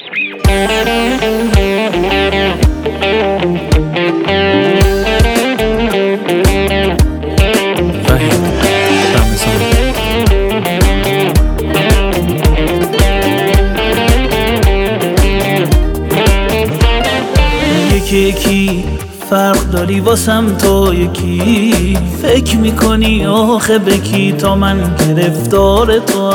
یکی فرق داری واسم تو، یکی فکر میکنی آخه بکی تا من گرفتار تو.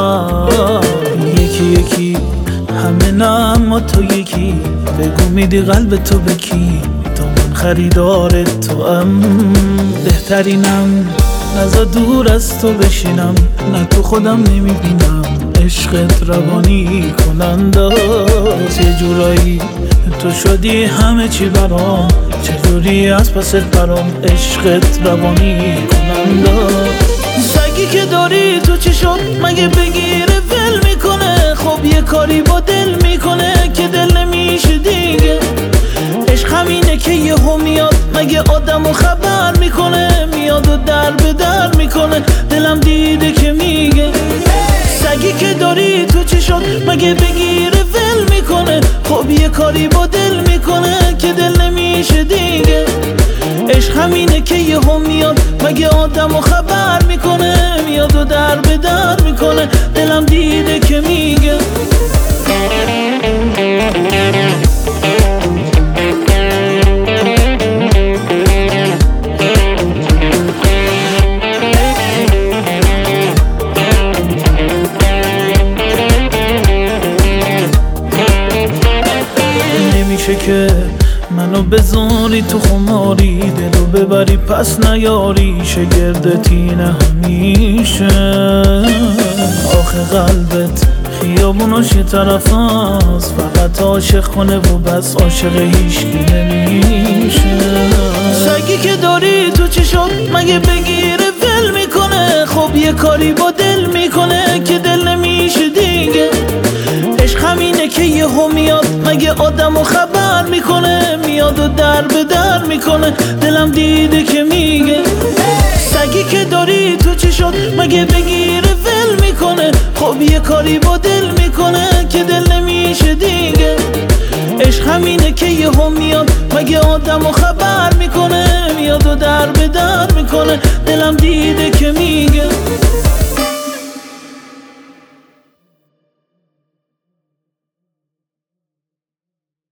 یکی همه نه اما تو یکی، بگو میدی قلب تو بکی تا من خریدار تو ام. بهترینم نزا دور از تو بشینم، نه تو خودم نمیبینم عشقت روانی کننداست. یه جورایی تو شدی همه چی برام، چجوری از پست برام عشقت روانی کننداست. سگی که داری تو چی شد مگه بگیره ول میکنه؟ خب یه کاری با دل میکنه که دل نمیشه دیگه. عشق همینه که یهو میاد مگه آدمو خبر میکنه، میاد و در به در میکنه دلم دیده که میگه. سگی که داری تو چی شد مگه بگیره ول میکنه؟ خب یه کاری با دل میکنه که دل نمیشه دیگه. عشق همینه که یهو میاد مگه آدمو خبر میکنه، میاد و در به در میکنه دلم دیده که میگه. نمیشه که منو بذاری تو خماری، دلو ببری پس نیاری شگردتی نه همیشه. آخه قلبت خیابوناش یه طرف هست، فقط عاشق کنه و بس عاشق هیچکی نمیشه. سگی که داری تو چی شد مگه بگیره ول میکنه؟ خب یه کاری با دل میکنه که دل نمیشه دیگه. عشق همینه که یهو میاد مگه آدمو خبر میکنه، میاد و در به در میکنه دلم دیده که میگه. سگی که داری تو چی شد مگه بگیره ول میکنه؟ خب یه کاری با دل میکنه که دل نمیشه دیگه. عشق همینه که یهو میاد مگه آدمو خبر